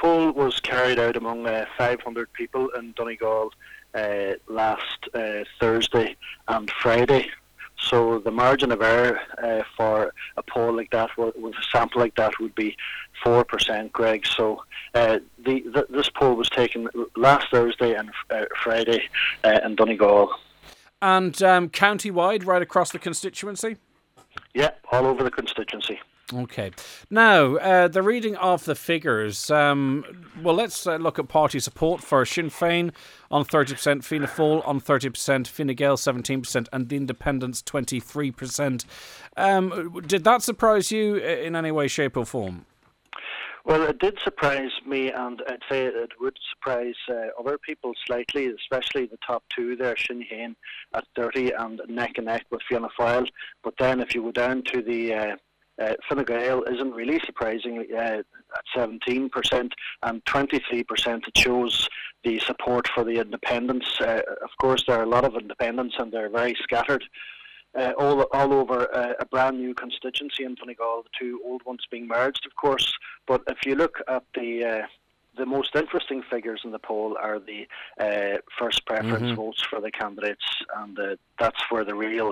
poll was carried out among 500 people in Donegal last Thursday and Friday. So the margin of error for a poll like that, with a sample like that, would be 4%, Greg. So this poll was taken last Thursday and Friday in Donegal. And county-wide, right across the constituency? Yeah, all over the constituency. Okay. Now, the reading of the figures. Let's look at party support for Sinn Féin on 30%, Fianna Fáil on 30%, Fine Gael 17%, and the Independents 23%. Did that surprise you in any way, shape, or form? Well, it did surprise me, and I'd say it would surprise other people slightly, especially the top two there, Sinn Féin at 30 and neck and neck with Fianna Fáil. But then if you go down to the Fine Gael isn't really surprising at 17% and 23%. It shows the support for the independents. Of course, there are a lot of independents and they're very scattered all over a brand new constituency in Donegal, the two old ones being merged, of course. But if you look at the most interesting figures in the poll are the first preference votes for the candidates, and that's where the real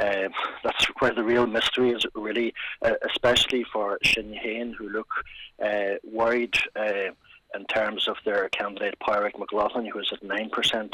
mystery is, really, especially for Sinn Féin, who look worried in terms of their candidate Pádraig Mac Lochlainn, who is at 9%.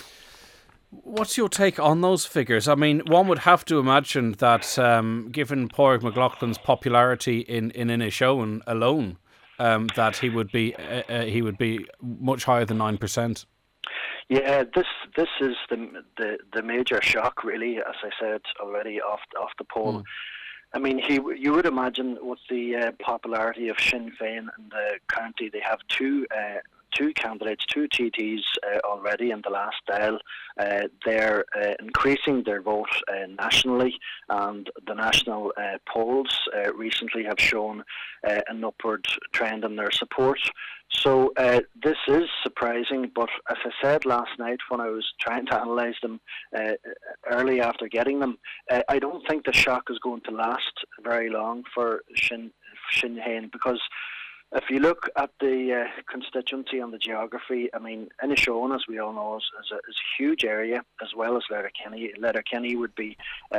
What's your take on those figures? I mean, one would have to imagine that, given Pádraig Mac Lochlainn's popularity in Inishowen alone, that he would be much higher than 9%. Yeah, this is the major shock, really, as I said already, off the poll. I mean, you would imagine with the popularity of Sinn Féin in the county, they have two candidates, two TDs already in the last dial. They're increasing their vote nationally, and the national polls recently have shown an upward trend in their support. So this is surprising, but as I said last night when I was trying to analyse them early after getting them, I don't think the shock is going to last very long for Sinn Féin, because if you look at the constituency and the geography, I mean, Inishowen, as we all know, is a huge area, as well as Letterkenny. Letterkenny would be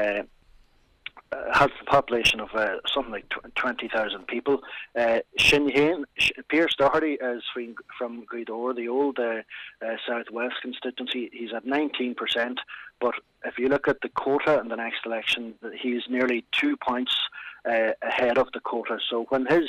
has a population of something like 20,000 people. Sinn Féin, Pierce Doherty is from Gweedore, the old southwest constituency. He's at 19%, but if you look at the quota in the next election, he's nearly 2 points ahead of the quota. So when his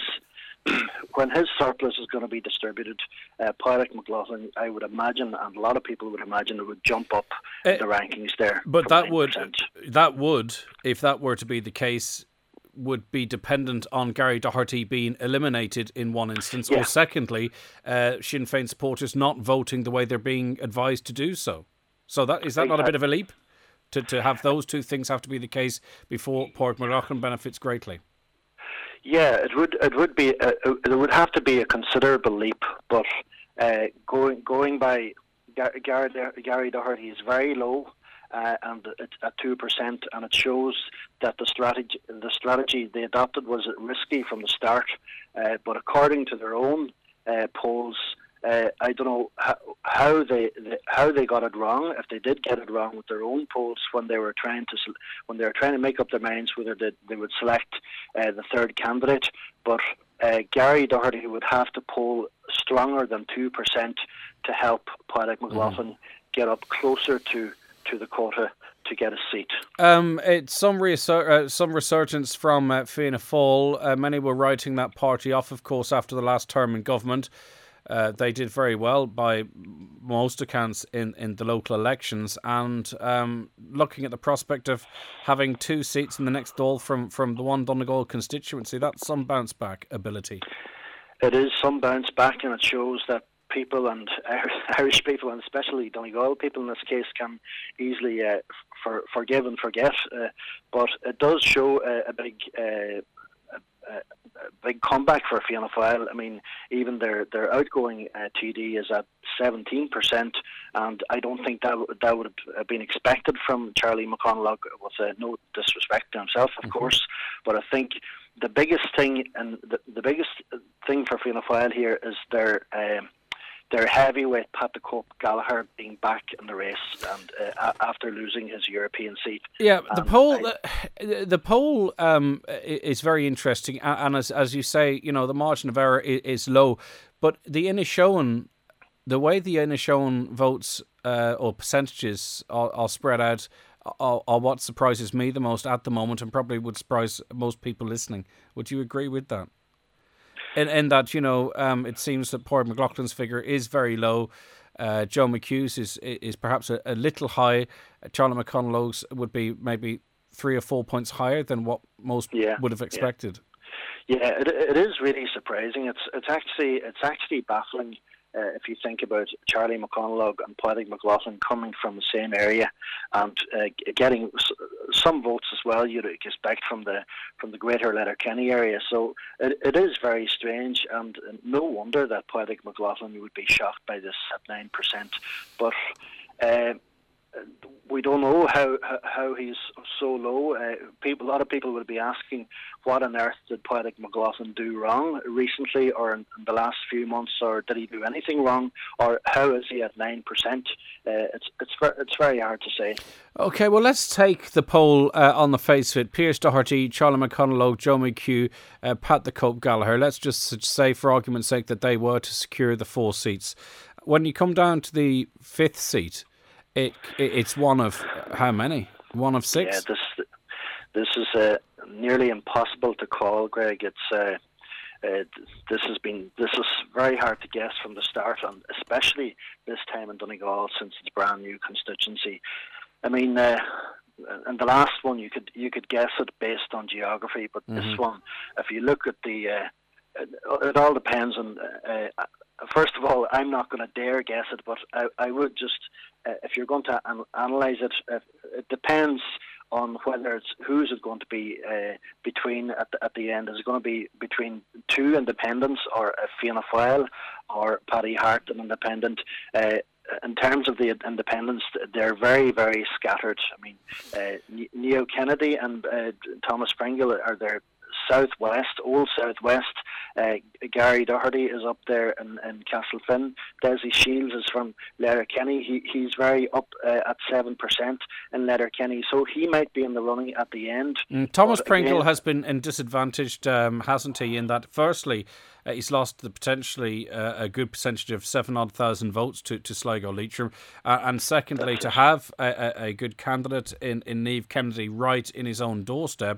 surplus is going to be distributed, Pádraig Mac Lochlainn, I would imagine, and a lot of people would imagine, it would jump up the rankings there. But that would, if that were to be the case, would be dependent on Gary Doherty being eliminated in one instance, or secondly, Sinn Féin supporters not voting the way they're being advised to do so. So is that not a bit of a leap to have those two things have to be the case before Pádraig Mac Lochlainn benefits greatly? Yeah, it would have to be a considerable leap, but going by Gary Doherty is very low, and it's at 2%, and it shows that the strategy they adopted was risky from the start. But according to their own polls, I don't know how they got it wrong. If they did get it wrong with their own polls when they were trying to make up their minds whether they would select the third candidate, but Gary Doherty would have to poll stronger than 2% to help Pádraig Mac Lochlainn get up closer to the quota to get a seat. It's some resurgence from Fianna Fáil. Many were writing that party off, of course, after the last term in government. They did very well by most accounts in the local elections, and looking at the prospect of having two seats in the next Dáil from the one Donegal constituency, that's some bounce back ability. It is some bounce back, and it shows that people, and Irish people, and especially Donegal people in this case, can easily forgive and forget. But it does show a big comeback for Fianna Fáil. I mean, even their outgoing TD is at 17%, and I don't think that would have been expected from Charlie McConalogue, with no disrespect to himself, of course. But I think the biggest thing, and the biggest thing for Fianna Fáil here, is their heavyweight Pat the Cope Gallagher being back in the race, and after losing his European seat. Yeah, the poll is very interesting, and as you say, the margin of error is low, but the Inishowen, the way the Inishowen votes or percentages are spread out, are what surprises me the most at the moment, and probably would surprise most people listening. Would you agree with that? In that, it seems that Padraig McLaughlin's figure is very low. Joe McHugh's is perhaps a little high. Charlie McConalogue's would be maybe 3 or 4 points higher than what most would have expected. Yeah, it is really surprising. It's actually baffling. If you think about Charlie McConalogue and Padraig McLaughlin coming from the same area and getting some votes as well, you'd expect from the greater Letterkenny area. So it is very strange, and no wonder that Padraig McLaughlin would be shocked by this at 9%. But we don't know how he's so low. A lot of people will be asking, what on earth did Padraig McLaughlin do wrong recently, or in the last few months, or did he do anything wrong, or how is he at 9%? It's very hard to say. Okay, well, let's take the poll on the face of it. Pearse Doherty, Charlie McConalogue, Joe McHugh, Pat the Cope Gallagher. Let's just say, for argument's sake, that they were to secure the 4 seats. When you come down to the 5th seat, it's one of how many? One of 6? Yeah, this is nearly impossible to call, Greg. It's this is very hard to guess from the start, and especially this time in Donegal, since it's a brand new constituency. I mean, in the last one you could guess it based on geography, but this one, if you look at it all depends on. First of all, I'm not going to dare guess it, but I would just, if you're going to analyse it, it depends on whether who's it going to be between at the end. Is it going to be between 2 independents, or a Fianna Fáil, or Paddy Hart, an independent? In terms of the independents, they're very, very scattered. I mean, Neo Kennedy and Thomas Pringle are there. Old Southwest. Gary Doherty is up there in Castlefin. Desi Shields is from Letterkenny. He's very up at 7% in Letterkenny, so he might be in the running at the end. Thomas Pringle has been disadvantaged, hasn't he? In that, firstly, he's lost potentially a good percentage of 7,000 votes to Sligo Leitrim, and secondly, to have a good candidate in Niamh Kennedy right in his own doorstep.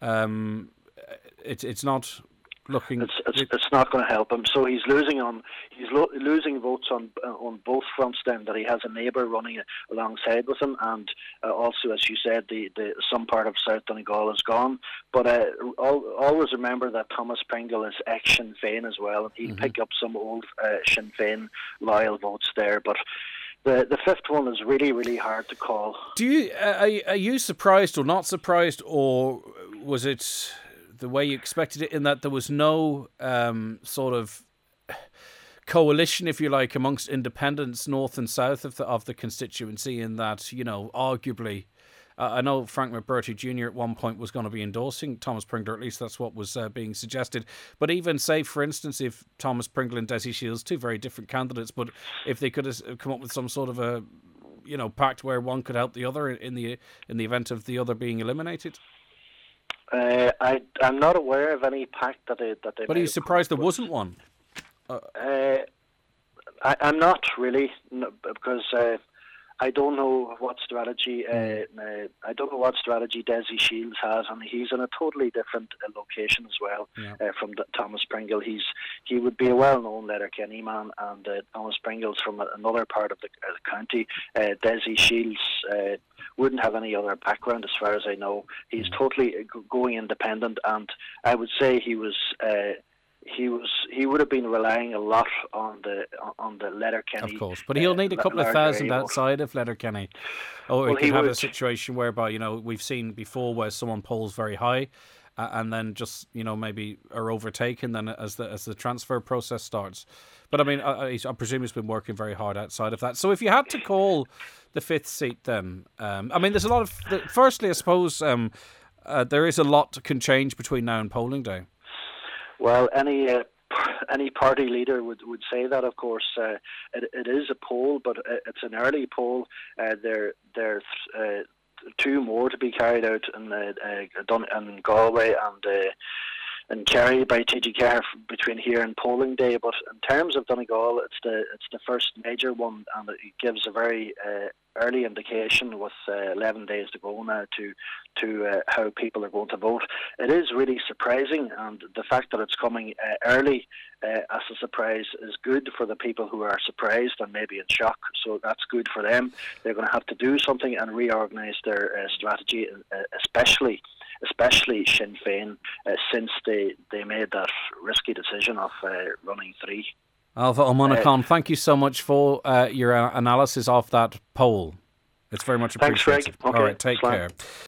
It's not looking. It's not going to help him. So he's losing votes on both fronts. Then that he has a neighbour running alongside with him, and also, as you said, the some part of South Donegal is gone. But always remember that Thomas Pringle is ex Sinn Féin as well, and he'll pick up some old Sinn Féin loyal votes there. But the 5th one is really, really hard to call. Do you are you surprised or not surprised, or was it the way you expected it, in that there was no sort of coalition, if you like, amongst independents north and south of the constituency, in that, arguably, I know Frank McBurty Jr. at one point was going to be endorsing Thomas Pringle, or at least that's what was being suggested. But even, say, for instance, if Thomas Pringle and Desi Shields, 2 very different candidates, but if they could have come up with some sort of a pact where one could help the other in the event of the other being eliminated. I'm not aware of any pact that they. But are you surprised there wasn't one? I'm not really, because I don't know what strategy. I don't know what strategy Desi Shields has, and he's in a totally different location as well from Thomas Pringle. He would be a well-known Letterkenny man, and Thomas Pringle's from another part of the county. Desi Shields wouldn't have any other background, as far as I know. He's totally going independent, and I would say he would have been relying a lot on the Letterkenny. Of course, but he'll need a couple of thousand outside of Letterkenny. Or he could have a situation whereby, we've seen before where someone polls very high and then just maybe are overtaken then as the transfer process starts. But I mean, I presume he's been working very hard outside of that. So if you had to call the fifth seat, then I mean, there's a lot of. Firstly, I suppose there is a lot that can change between now and polling day. Well, any party leader would say that. Of course, it is a poll, but it's an early poll. There's 2 more to be carried out in Galway and Kerry by TG4 between here and polling day. But in terms of Donegal, it's the first major one, and it gives a very early indication with 11 days to go now to how people are going to vote. It is really surprising, and the fact that it's coming early as a surprise is good for the people who are surprised and maybe in shock. So that's good for them. They're going to have to do something and reorganise their strategy, especially Sinn Féin, since they made that risky decision of running 3. Alpha O'Monaghan, thank you so much for your analysis of that poll. It's very much appreciated. Thanks, Greg. Okay, all right, take care.